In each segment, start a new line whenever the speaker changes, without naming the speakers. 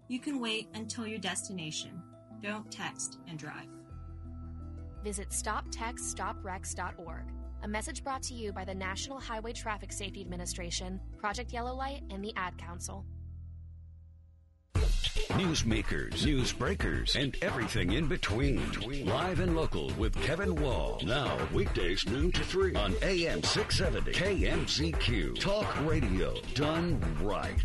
You can wait until your destination. Don't text and drive.
Visit StopTextStopWrecks.org. A message brought to you by the National Highway Traffic Safety Administration, Project Yellow Light, and the Ad Council.
Newsmakers, news breakers, and everything in between. Live and local with Kevin Wall. Now, weekdays noon to 3 on AM 670 KMZQ. Talk radio done right.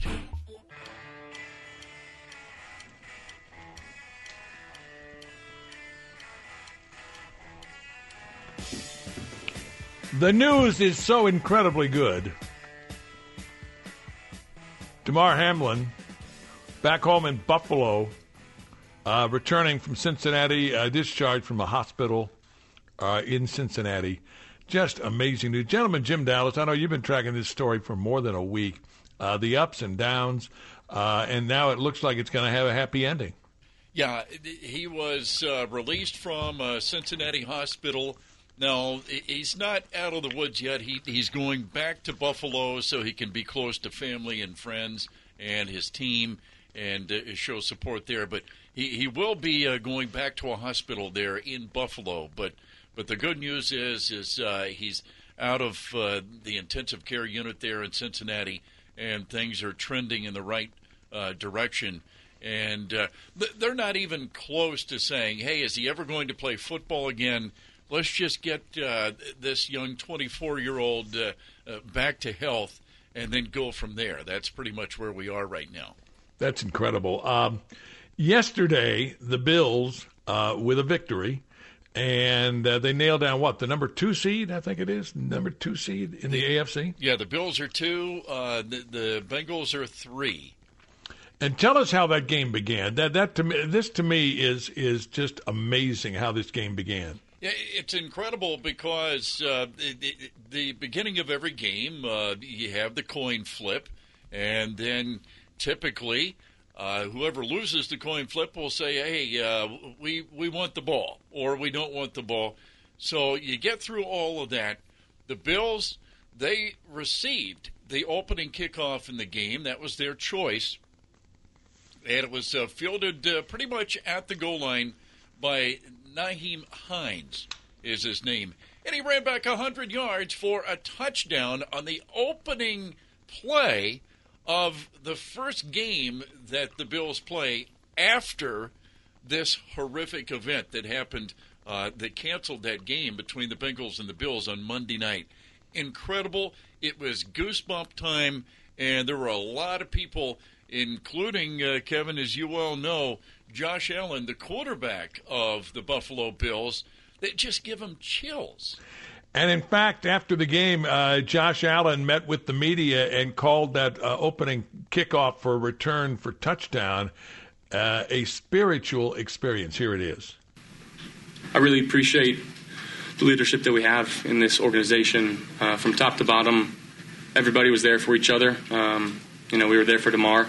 The news is so incredibly good. Damar Hamlin, back home in Buffalo, returning from Cincinnati, discharged from a hospital in Cincinnati. Just amazing news. Gentlemen, Jim Dallas, I know you've been tracking this story for more than a week. The ups and downs, and now it looks like it's going to have a happy ending.
Yeah, he was released from Cincinnati Hospital. No, he's not out of the woods yet. He's going back to Buffalo so he can be close to family and friends and his team and show support there. But he will be going back to a hospital there in Buffalo. But the good news is he's out of the intensive care unit there in Cincinnati, and things are trending in the right direction. And they're not even close to saying, hey, is he ever going to play football again? Let's just get this young 24-year-old back to health and then go from there. That's pretty much where we are right now.
That's incredible. Yesterday, the Bills, with a victory, and they nailed down what? The number 2 seed, I think it is? Number 2 seed in the AFC?
Yeah, the Bills are 2. The Bengals are 3.
And tell us how that game began. This to me is just amazing how this game began.
Yeah, it's incredible because the beginning of every game, you have the coin flip, and then typically whoever loses the coin flip will say, hey, we want the ball, or we don't want the ball. So you get through all of that. The Bills, they received the opening kickoff in the game. That was their choice, and it was fielded pretty much at the goal line by Nyheim Hines is his name. And he ran back 100 yards for a touchdown on the opening play of the first game that the Bills play after this horrific event that happened that canceled that game between the Bengals and the Bills on Monday night. Incredible. It was goosebump time, and there were a lot of people, including, Kevin, as you well know, Josh Allen, the quarterback of the Buffalo Bills, that just give him chills.
And, in fact, after the game, Josh Allen met with the media and called that opening kickoff for a return for touchdown a spiritual experience. Here it is.
I really appreciate the leadership that we have in this organization. From top to bottom, everybody was there for each other. We were there for Damar.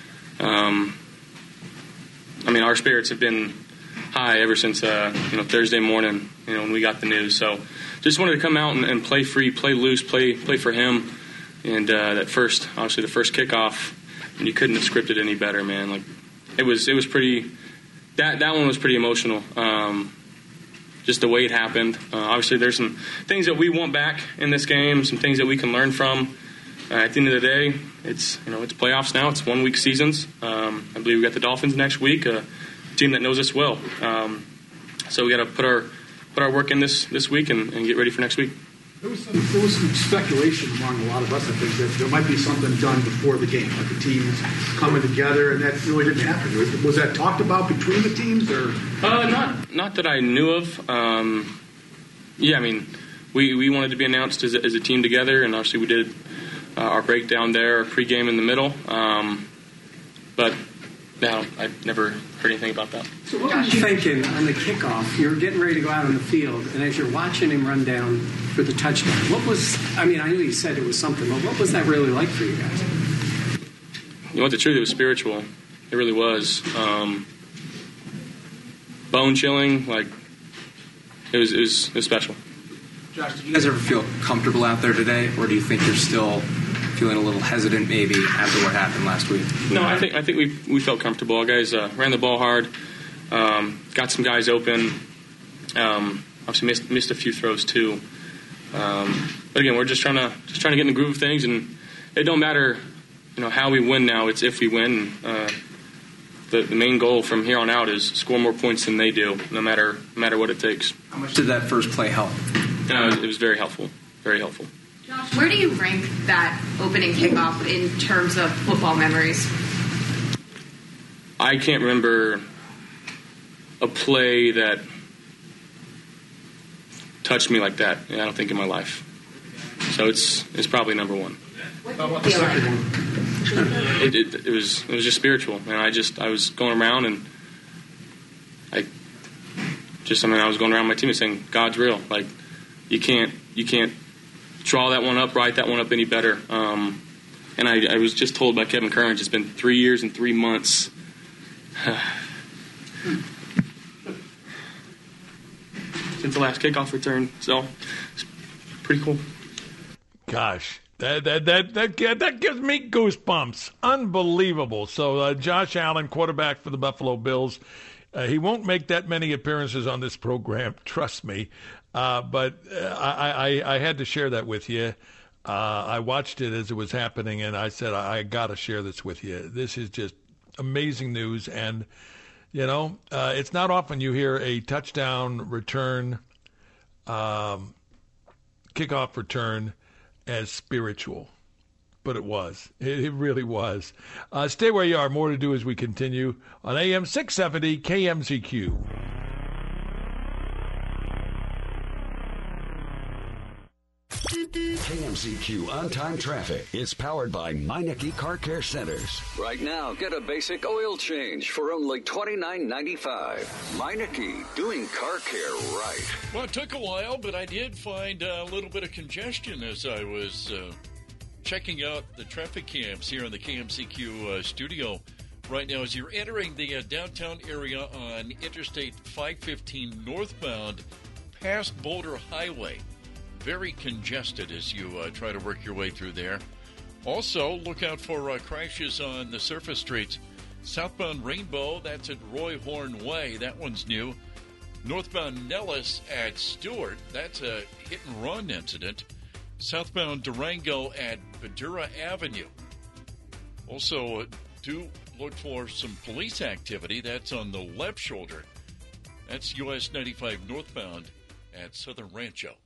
Our spirits have been high ever since Thursday morning, when we got the news. So just wanted to come out and play free, play loose, play for him. And the first kickoff, and you couldn't have scripted any better, man. Like it was pretty. That one was pretty emotional. Just the way it happened. Obviously, there's some things that we want back in this game, some things that we can learn from. At the end of the day, it's playoffs now. It's 1 week seasons. I believe we got the Dolphins next week, a team that knows us well. So we got to put our work in this week and get ready for next week.
There was some speculation among a lot of us, I think, that there might be something done before the game, like the teams coming together, and that really didn't happen. Was that talked about between the teams, or?
Not that I knew of. We wanted to be announced as a team together, and obviously we did our breakdown there, our pregame in the middle. But no, I've never heard anything about that.
So what were you thinking on the kickoff? You're getting ready to go out on the field, and as you're watching him run down for the touchdown, I know you said it was something, but what was that really like for you guys?
You know what, the truth, it was spiritual. It really was. Bone chilling, like, it was special.
Josh, did you guys ever feel comfortable out there today, or do you think you're still
feeling a little hesitant maybe after what happened last week?
No, I think we felt comfortable. Our guys ran the ball hard, got some guys open. Obviously missed a few throws too. But again, we're just trying to get in the groove of things, and it don't matter, how we win now. It's if we win. The main goal from here on out is score more points than they do, no matter what it takes.
How much did that first play help?
It was very helpful. Very helpful.
Josh, where do you rank that opening kickoff in terms of football memories?
I can't remember a play that touched me like that. I don't think in my life. So it's probably number one.
What did you feel like?
It was just spiritual, and I was going around and I was going around my team and saying God's real. Like you can't draw that one up, write that one up any better. And I was just told by Kevin Curran, it's been 3 years and 3 months. Since the last kickoff return, so it's pretty cool.
Gosh, that gives me goosebumps. Unbelievable. So Josh Allen, quarterback for the Buffalo Bills, he won't make that many appearances on this program, trust me. But I had to share that with you. I watched it as it was happening, and I said, I got to share this with you. This is just amazing news, and it's not often you hear a touchdown return, kickoff return as spiritual, but it was. It really was. Stay where you are. More to do as we continue on AM 670 KMZQ.
KMZQ On-Time Traffic is powered by Meineke Car Care Centers.
Right now, get a basic oil change for only $29.95. Meineke, doing car care right.
Well, it took a while, but I did find a little bit of congestion as I was checking out the traffic cams here in the KMZQ studio right now. As you're entering the downtown area on Interstate 515 northbound past Boulder Highway. Very congested as you try to work your way through there. Also, look out for crashes on the surface streets. Southbound Rainbow, that's at Roy Horn Way. That one's new. Northbound Nellis at Stewart, that's a hit-and-run incident. Southbound Durango at Badura Avenue. Also, do look for some police activity. That's on the left shoulder. That's US 95 northbound at Southern Rancho.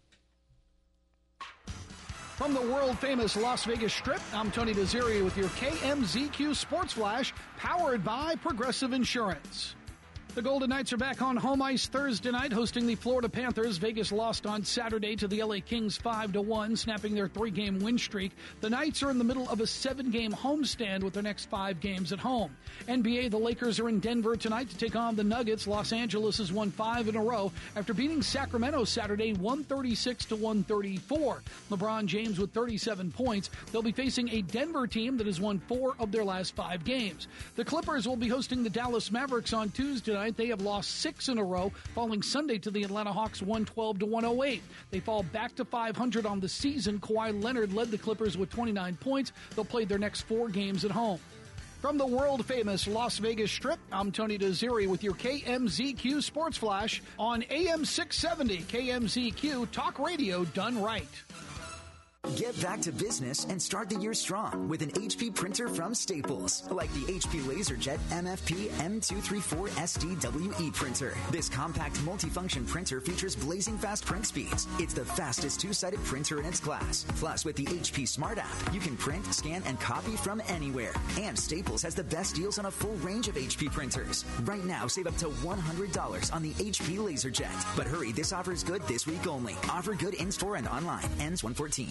From the world-famous Las Vegas Strip, I'm Tony Desiri with your KMZQ Sports Flash, powered by Progressive Insurance. The Golden Knights are back on home ice Thursday night, hosting the Florida Panthers. Vegas lost on Saturday to the LA Kings 5-1, snapping their 3-game win streak. The Knights are in the middle of a 7-game homestand with their next 5 games at home. NBA, the Lakers are in Denver tonight to take on the Nuggets. Los Angeles has won 5 in a row after beating Sacramento Saturday 136-134. LeBron James with 37 points. They'll be facing a Denver team that has won 4 of their last 5 games. The Clippers will be hosting the Dallas Mavericks on Tuesday night. They have lost 6 in a row, falling Sunday to the Atlanta Hawks 112-108. They fall back to 500 on the season. Kawhi Leonard led the Clippers with 29 points. They'll play their next 4 games at home. From the world-famous Las Vegas Strip, I'm Tony Desiri with your KMZQ Sports Flash on AM 670 KMZQ Talk Radio done right.
Get back to business and start the year strong with an HP printer from Staples, like the HP LaserJet MFP M234 SDWE printer. This compact multifunction printer features blazing fast print speeds. It's the fastest 2-sided printer in its class. Plus, with the HP Smart app, you can print, scan, and copy from anywhere. And Staples has the best deals on a full range of HP printers. Right now, save up to $100 on the HP LaserJet. But hurry, this offer is good this week only. Offer good in-store and online. Ends 1/14.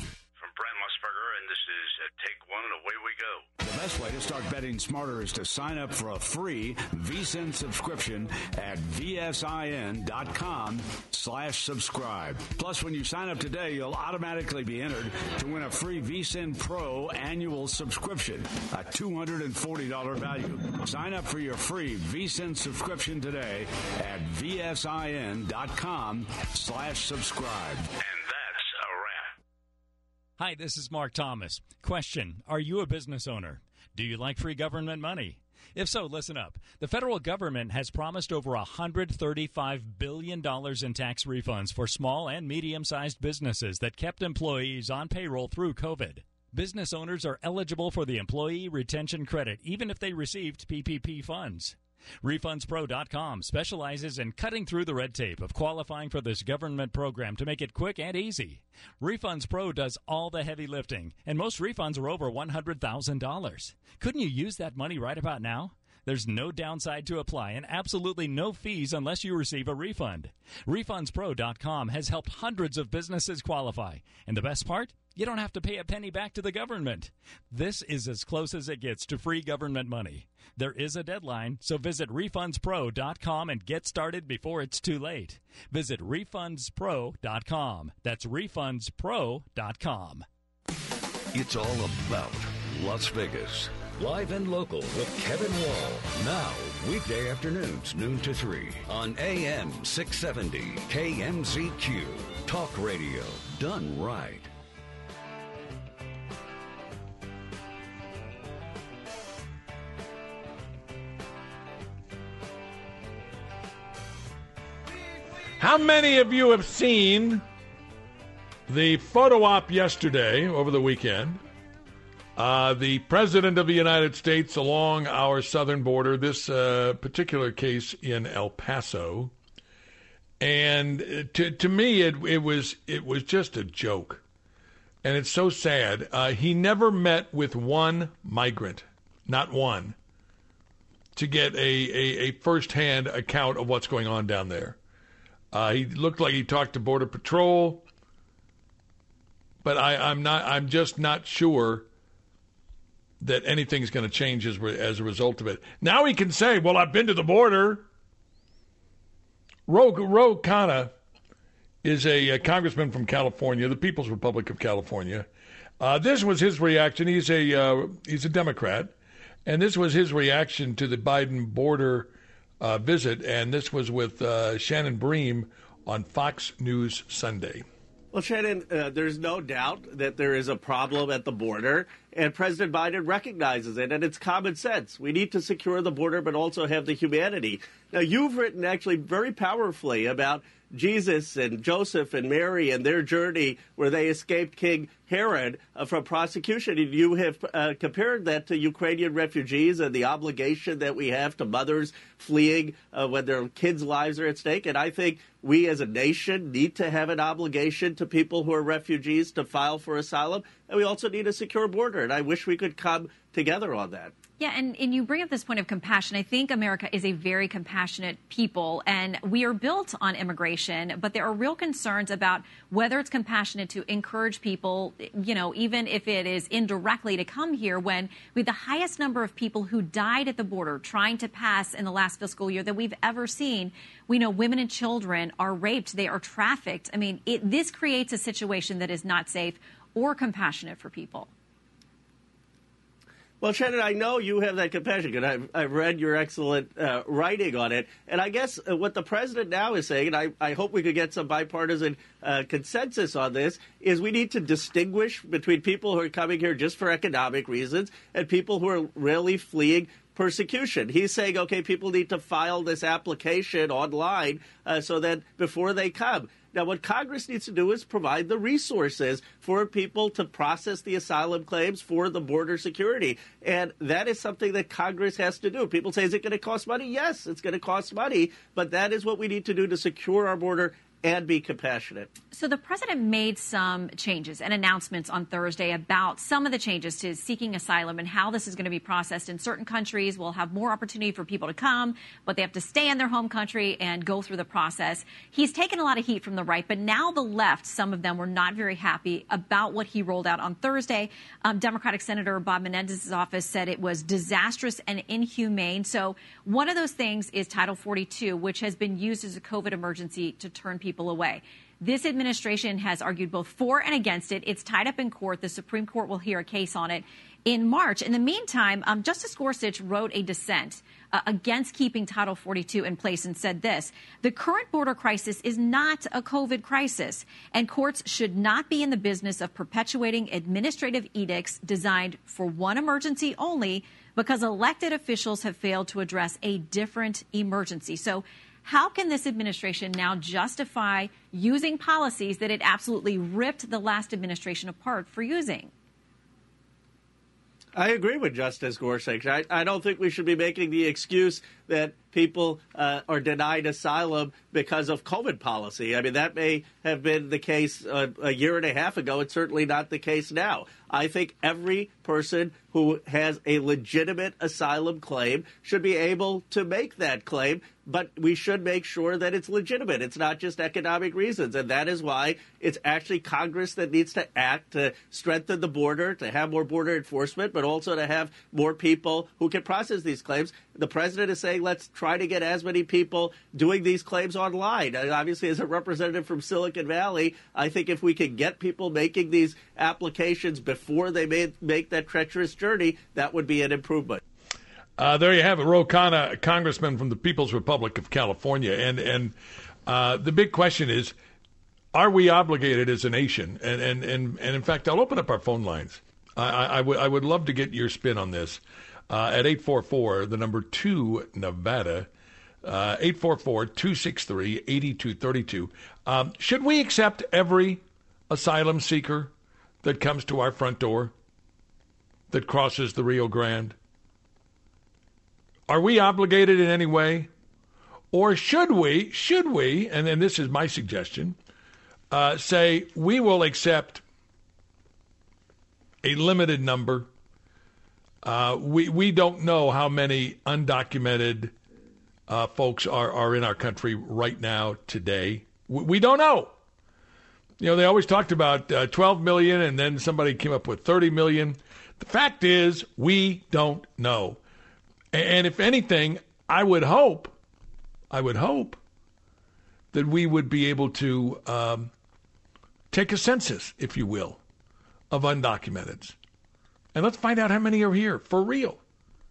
Take one and away we go.
The best way to start betting smarter is to sign up for a free VSiN subscription at vsin.com/subscribe. Plus, when you sign up today, you'll automatically be entered to win a free VSiN Pro annual subscription, a $240 value. Sign up for your free VSiN subscription today at vsin.com/subscribe.
And that's a wrap. Hi, this is Mark Thomas. Question, are you a business owner? Do you like free government money? If so, listen up. The federal government has promised over $135 billion in tax refunds for small and medium-sized businesses that kept employees on payroll through COVID. Business owners are eligible for the Employee Retention Credit, even if they received PPP funds. RefundsPro.com specializes in cutting through the red tape of qualifying for this government program to make it quick and easy. Refunds Pro does all the heavy lifting, and most refunds are over $100,000. Couldn't you use that money right about now? There's no downside to apply and absolutely no fees unless you receive a refund. RefundsPro.com has helped hundreds of businesses qualify. And the best part? You don't have to pay a penny back to the government. This is as close as it gets to free government money. There is a deadline, so visit RefundsPro.com and get started before it's too late. Visit RefundsPro.com. That's RefundsPro.com.
It's all about Las Vegas. Live and local with Kevin Wall. Now, weekday afternoons, noon to 3 on AM 670 KMZQ. Talk radio done right.
How many of you have seen the photo op yesterday, over the weekend? The President of the United States along our southern border, this particular case in El Paso. And to me, it was just a joke. And it's so sad. He never met with one migrant, not one, to get a firsthand account of what's going on down there. He looked like he talked to Border Patrol, but I'm just not sure that anything's going to change as a result of it. Now he can say, well, I've been to the border. Ro Khanna is a congressman from California, the People's Republic of California. This was his reaction. He's a Democrat, and this was his reaction to the Biden border visit, and this was with Shannon Bream on Fox News Sunday.
Well, Shannon, there's no doubt that there is a problem at the border, and President Biden recognizes it, and it's common sense. We need to secure the border, but also have the humanity. Now, you've written actually very powerfully about Jesus and Joseph and Mary and their journey where they escaped King Herod from prosecution. And you have compared that to Ukrainian refugees and the obligation that we have to mothers fleeing when their kids' lives are at stake. And I think we as a nation need to have an obligation to people who are refugees to file for asylum. And we also need a secure border. And I wish we could come together on that.
Yeah, and you bring up this point of compassion. I think America is a very compassionate people, and we are built on immigration, but there are real concerns about whether it's compassionate to encourage people, you know, even if it is indirectly, to come here when we have the highest number of people who died at the border trying to pass in the last fiscal year that we've ever seen. We know women and children are raped. They are trafficked. I mean, this creates a situation that is not safe or compassionate for people.
Well, Shannon, I know you have that compassion, and I've read your excellent writing on it. And I guess what the president now is saying, and I hope we could get some bipartisan consensus on this, is we need to distinguish between people who are coming here just for economic reasons and people who are really fleeing persecution. He's saying, okay, people need to file this application online so that before they come. Now, what Congress needs to do is provide the resources for people to process the asylum claims for the border security. And that is something that Congress has to do. People say, is it going to cost money? Yes, it's going to cost money. But that is what we need to do to secure our border and be compassionate.
So the president made some changes and announcements on Thursday about some of the changes to seeking asylum and how this is going to be processed. In certain countries, we'll have more opportunity for people to come, but they have to stay in their home country and go through the process. He's taken a lot of heat from the right, but now the left, some of them were not very happy about what he rolled out on Thursday. Democratic Senator Bob Menendez's office said it was disastrous and inhumane. So one of those things is Title 42, which has been used as a COVID emergency to turn people away. This administration has argued both for and against it. It's tied up in court. The Supreme Court will hear a case on it. in March. In the meantime, Justice Gorsuch wrote a dissent against keeping Title 42 in place and said this: the current border crisis is not a COVID crisis, and courts should not be in the business of perpetuating administrative edicts designed for one emergency only because elected officials have failed to address a different emergency. So how can this administration now justify using policies that it absolutely ripped the last administration apart for using?
I agree with Justice Gorsuch. I don't think we should be making the excuse that people are denied asylum because of COVID policy. I mean, that may have been the case a year and a half ago. It's certainly not the case now. I think every person who has a legitimate asylum claim should be able to make that claim, but we should make sure that it's legitimate. It's not just economic reasons, and that is why it's actually Congress that needs to act to strengthen the border, to have more border enforcement, but also to have more people who can process these claims. The president is saying, let's try to get as many people doing these claims online. And obviously, as a representative from Silicon Valley, I think if we can get people making these applications before they make that treacherous journey, that would be an improvement.
There you have it, Ro Khanna, congressman from the People's Republic of California. And the big question is, are we obligated as a nation? And in fact, I'll open up our phone lines. I would love to get your spin on this. At 844, the number 2 Nevada, 844-263-8232. Should we accept every asylum seeker that comes to our front door, that crosses the Rio Grande? Are we obligated in any way? Or should we, and then this is my suggestion, say we will accept a limited number? We don't know how many undocumented folks are in our country right now today. We don't know. You know, they always talked about 12 million, and then somebody came up with 30 million. The fact is, we don't know. And if anything, I would hope that we would be able to take a census, if you will, of undocumenteds. And let's find out how many are here for real.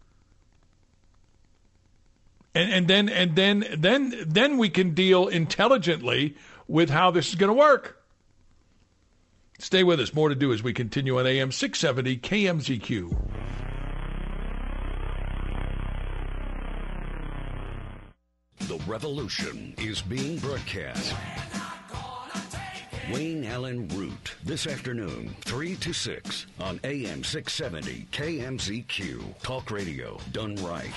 And then we can deal intelligently with how this is going to work. Stay with us. More to do as we continue on AM 670 KMZQ.
The revolution is being broadcast. Wayne Allen Root, this afternoon, 3 to 6 on AM 670 KMZQ. Talk radio done right.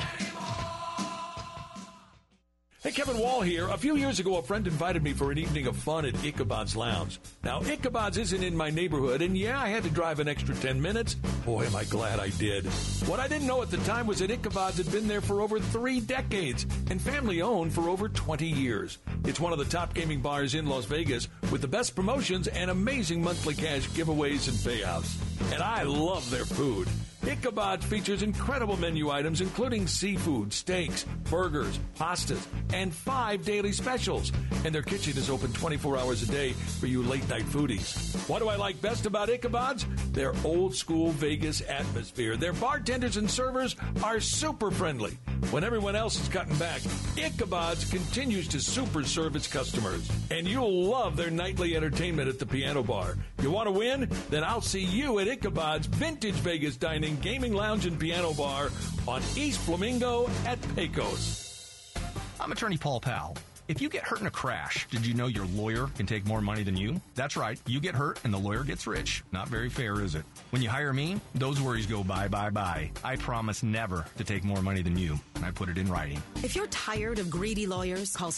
Hey, Kevin Wall here. A few years ago, a friend invited me for an evening of fun at Ichabod's Lounge. Now, Ichabod's isn't in my neighborhood, and yeah, I had to drive an extra 10 minutes. Boy, am I glad I did. What I didn't know at the time was that Ichabod's had been there for over 3 decades and family-owned for over 20 years. It's one of the top gaming bars in Las Vegas with the best promotions and amazing monthly cash giveaways and payouts. And I love their food. Ichabod features incredible menu items including seafood, steaks, burgers, pastas, and 5 daily specials. And their kitchen is open 24 hours a day for you late-night foodies. What do I like best about Ichabod's? Their old-school Vegas atmosphere. Their bartenders and servers are super friendly. When everyone else is cutting back, Ichabod's continues to super serve its customers. And you'll love their nightly entertainment at the piano bar. You want to win? Then I'll see you at Ichabod's Vintage Vegas Dining, Gaming Lounge, and Piano Bar on East Flamingo at Pecos.
I'm attorney Paul Powell. If you get hurt in a crash, did you know your lawyer can take more money than you? That's right. You get hurt and the lawyer gets rich. Not very fair, is it? When you hire me, those worries go bye, bye, bye. I promise never to take more money than you. And I put it in writing.
If you're tired of greedy lawyers, call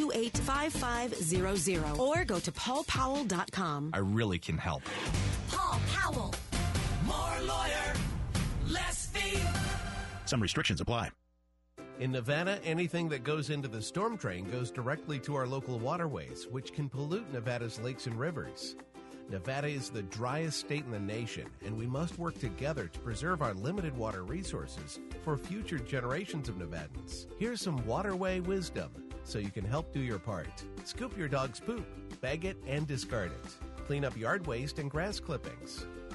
728-5500 or go to paulpowell.com.
I really can help.
Paul Powell.
More lawyer, less fee.
Some restrictions apply.
In Nevada, anything that goes into the storm drain goes directly to our local waterways, which can pollute Nevada's lakes and rivers. Nevada is the driest state in the nation, and we must work together to preserve our limited water resources for future generations of Nevadans. Here's some waterway wisdom so you can help do your part. Scoop your dog's poop, bag it, and discard it. Clean up yard waste and grass clippings.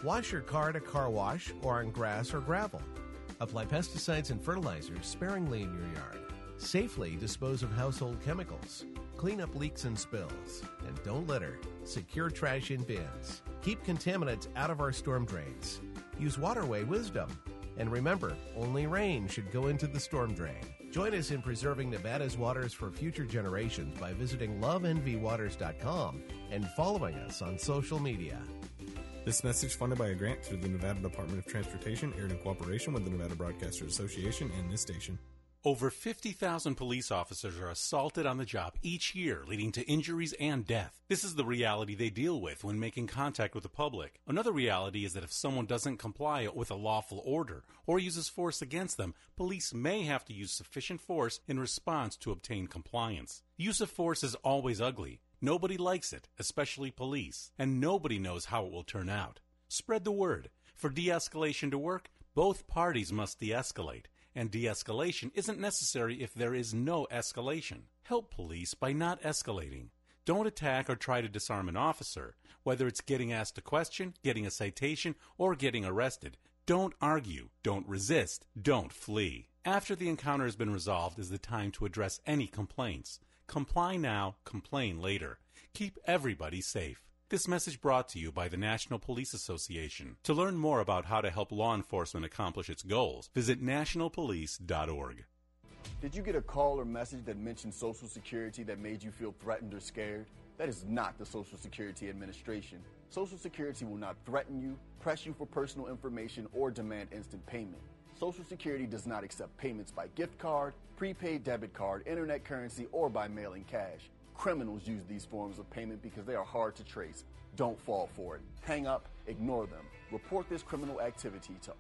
Wash your car at a car wash or on grass or gravel. Apply pesticides and fertilizers sparingly in your yard. Safely dispose of household chemicals. Clean up leaks and spills. And don't litter. Secure trash in bins. Keep contaminants out of our storm drains. Use waterway wisdom. And remember, only rain should go into the storm drain. Join us in preserving Nevada's waters for future generations by visiting loveenvywaters.com and following us on social media.
This message funded by a grant through the Nevada Department of Transportation, aired in cooperation with the Nevada Broadcasters Association and this station.
Over 50,000 police officers are assaulted on the job each year, leading to injuries and death. This is the reality they deal with when making contact with the public. Another reality is that if someone doesn't comply with a lawful order or uses force against them, police may have to use sufficient force in response to obtain compliance. The use of force is always ugly. Nobody likes it, especially police, and nobody knows how it will turn out. Spread the word. For de-escalation to work, both parties must de-escalate. And de-escalation isn't necessary if there is no escalation. Help police by not escalating. Don't attack or try to disarm an officer, whether it's getting asked a question, getting a citation, or getting arrested. Don't argue, don't resist, don't flee. After the encounter has been resolved is the time to address any complaints. Comply now, complain later. Keep everybody safe. This message brought to you by the National Police Association. To learn more about how to help law enforcement accomplish its goals, visit nationalpolice.org.
Did you get a call or message that mentioned Social Security that made you feel threatened or scared? That is not the Social Security Administration. Social Security will not threaten you, press you for personal information, or demand instant payment. Social Security does not accept payments by gift card, prepaid debit card, internet currency, or by mailing cash. Criminals use these forms of payment because they are hard to trace. Don't fall for it. Hang up, ignore them. Report this criminal activity to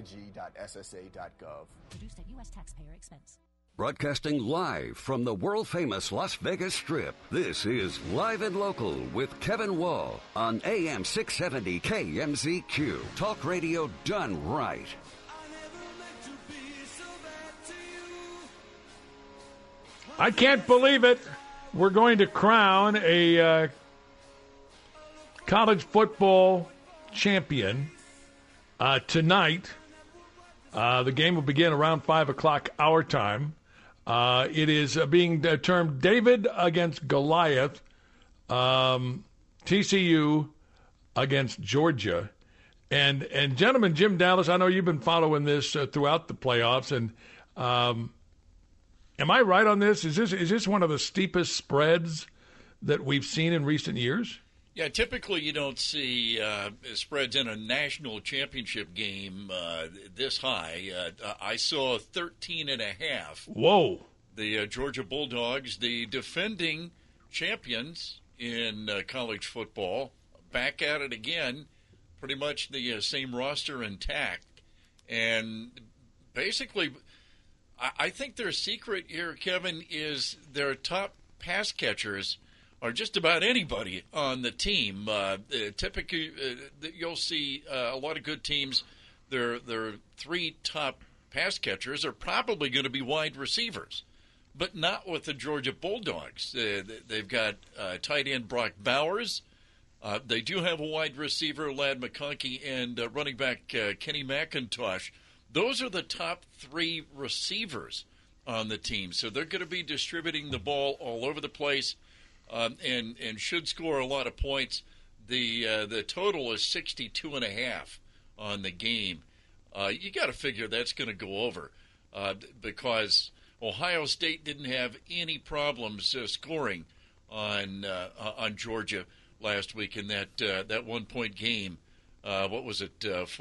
oig.ssa.gov.
Produced at U.S. taxpayer expense.
Broadcasting live from the world-famous Las Vegas Strip, this is Live and Local with Kevin Wall on AM 670 KMZQ. Talk radio done right.
I can't believe it. We're going to crown a college football champion tonight. The game will begin around 5 o'clock our time. It is being termed David against Goliath, TCU against Georgia. And gentlemen, Jim Dallas, I know you've been following this throughout the playoffs, and am I right on this? Is this one of the steepest spreads that we've seen in recent years?
Yeah, typically you don't see spreads in a national championship game this high. I saw 13.5.
Whoa!
The Georgia Bulldogs, the defending champions in college football, back at it again. Pretty much the same roster intact, and basically, I think their secret here, Kevin, is their top pass catchers are just about anybody on the team. Typically, you'll see a lot of good teams. Their three top pass catchers are probably going to be wide receivers, but not with the Georgia Bulldogs. They've got tight end Brock Bowers. They do have a wide receiver, Ladd McConkey, and running back Kenny McIntosh. Those are the top three receivers on the team. So they're going to be distributing the ball all over the place and should score a lot of points. The total is 62.5 on the game. You got to figure that's going to go over because Ohio State didn't have any problems scoring on Georgia last week in that 1-point game. What was it,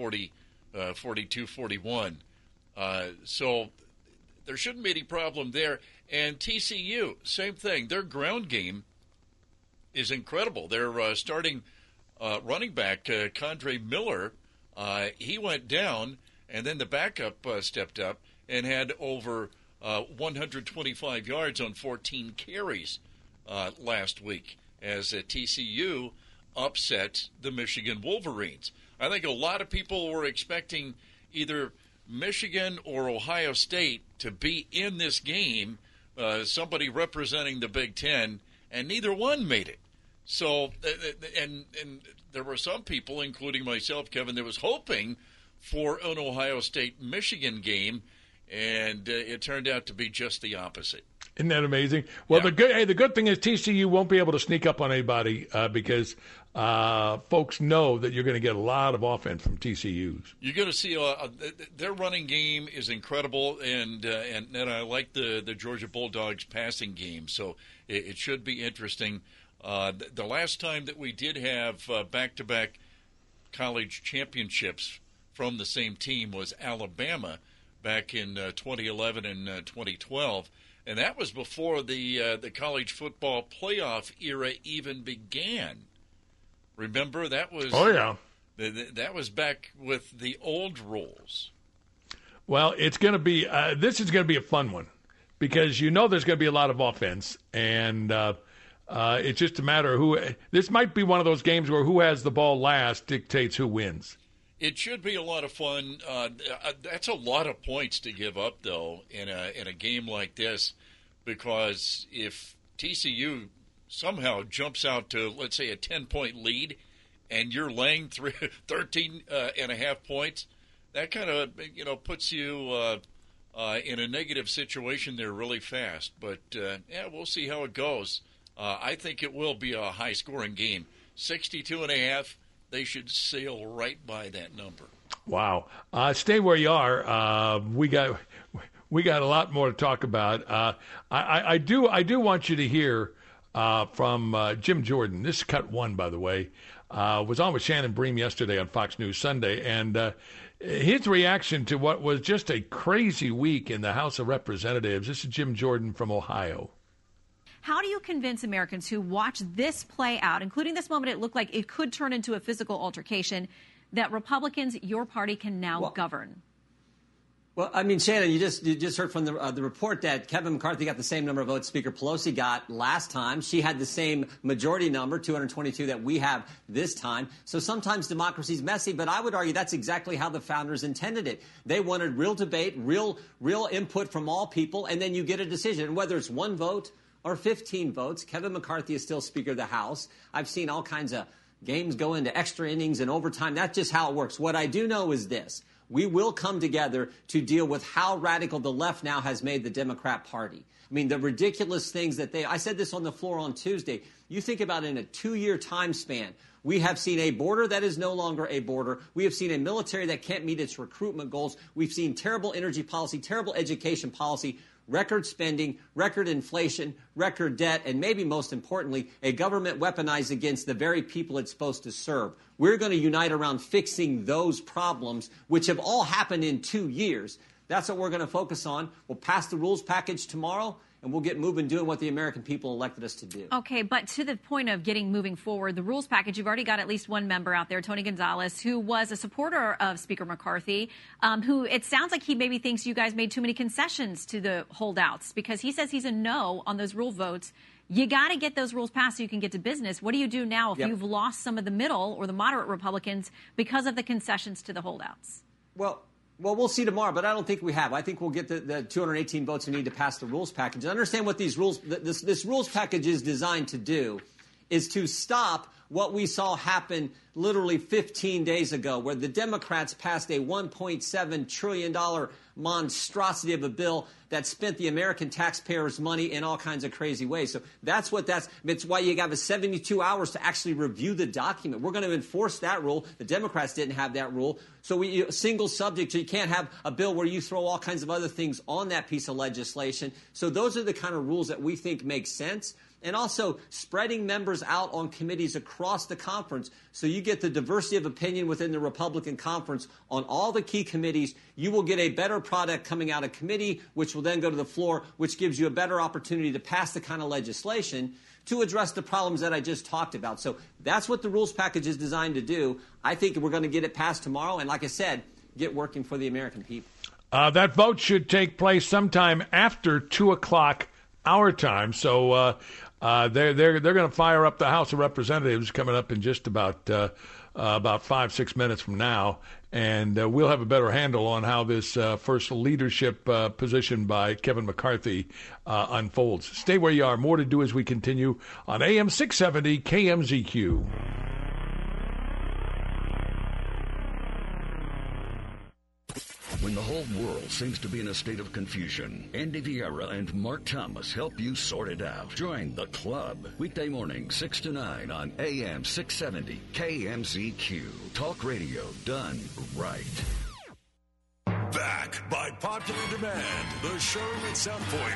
42-41. So there shouldn't be any problem there. And TCU, same thing. Their ground game is incredible. Their starting running back, Kendre Miller, he went down, and then the backup stepped up and had over 125 yards on 14 carries last week as TCU upset the Michigan Wolverines. I think a lot of people were expecting either Michigan or Ohio State to be in this game, somebody representing the Big Ten, and neither one made it. So, and there were some people, including myself, Kevin, that was hoping for an Ohio State-Michigan game, and it turned out to be just the opposite.
Isn't that amazing? Well, the good thing is TCU won't be able to sneak up on anybody because folks know that you're going to get a lot of offense from TCU's.
You're going to see their running game is incredible, and I like the Georgia Bulldogs passing game, so it should be interesting. The last time that we did have back-to-back college championships from the same team was Alabama back in 2011 and 2012. And that was before the college football playoff era even began. Remember, that was that was back with the old rules.
Well, it's going to be this is going to be a fun one because there's going to be a lot of offense, and it's just a matter of who. This might be one of those games where who has the ball last dictates who wins.
It should be a lot of fun. That's a lot of points to give up, though, in a game like this, because if TCU somehow jumps out to, let's say, a 10-point lead, and you're laying 13 and a half points, that kind of puts you in a negative situation there really fast. But we'll see how it goes. I think it will be a high-scoring game, 62.5. They should sail right by that number.
Wow. Stay where you are. We got a lot more to talk about. I do want you to hear from Jim Jordan. This is cut one, by the way. Was on with Shannon Bream yesterday on Fox News Sunday, and his reaction to what was just a crazy week in the House of Representatives. This is Jim Jordan from Ohio.
How do you convince Americans who watch this play out, including this moment it looked like it could turn into a physical altercation, that Republicans, your party, can now govern?
Well, I mean, Shannon, you just heard from the report that Kevin McCarthy got the same number of votes Speaker Pelosi got last time. She had the same majority number, 222, that we have this time. So sometimes democracy's messy, but I would argue that's exactly how the founders intended it. They wanted real debate, real input from all people, and then you get a decision. And whether it's one vote or 15 votes, Kevin McCarthy is still Speaker of the House. I've seen all kinds of games go into extra innings and overtime. That's just how it works. What I do know is this. We will come together to deal with how radical the left now has made the Democrat Party. I mean, the ridiculous things that I said this on the floor on Tuesday. You think about it in a 2-year time span. We have seen a border that is no longer a border. We have seen a military that can't meet its recruitment goals. We've seen terrible energy policy, terrible education policy, record spending, record inflation, record debt, and maybe most importantly, a government weaponized against the very people it's supposed to serve. We're going to unite around fixing those problems, which have all happened in 2 years. That's what we're going to focus on. We'll pass the rules package tomorrow, and we'll get moving doing what the American people elected us to do.
Okay, but to the point of moving forward, the rules package, you've already got at least one member out there, Tony Gonzalez, who was a supporter of Speaker McCarthy, who it sounds like he maybe thinks you guys made too many concessions to the holdouts because he says he's a no on those rule votes. You got to get those rules passed so you can get to business. What do you do now if you've lost some of the middle or the moderate Republicans because of the concessions to the holdouts?
Well, we'll see tomorrow, but I don't think we have. I think we'll get the 218 votes we need to pass the rules package. And understand what these rules, this rules package is designed to do is to stop what we saw happen literally 15 days ago, where the Democrats passed a $1.7 trillion monstrosity of a bill that spent the American taxpayers' money in all kinds of crazy ways. So it's why you have 72 hours to actually review the document. We're going to enforce that rule. The Democrats didn't have that rule. So single subject, so you can't have a bill where you throw all kinds of other things on that piece of legislation. So those are the kind of rules that we think make sense. And also spreading members out on committees across the conference so you get the diversity of opinion within the Republican conference on all the key committees. You will get a better product coming out of committee, which will then go to the floor, which gives you a better opportunity to pass the kind of legislation to address the problems that I just talked about. So that's what the rules package is designed to do. I think we're going to get it passed tomorrow. And like I said, get working for the American people.
That vote should take place sometime after 2 o'clock our time. So they're going to fire up the House of Representatives coming up in just about 5-6 minutes from now, and we'll have a better handle on how this first leadership position by Kevin McCarthy unfolds. Stay where you are. More to do as we continue on AM 670 KMZQ.
When the whole world seems to be in a state of confusion, Andy Vieira and Mark Thomas help you sort it out. Join the club. Weekday morning, 6 to 9 on AM 670 KMZQ. Talk radio done right.
Back by popular demand, the show at South Point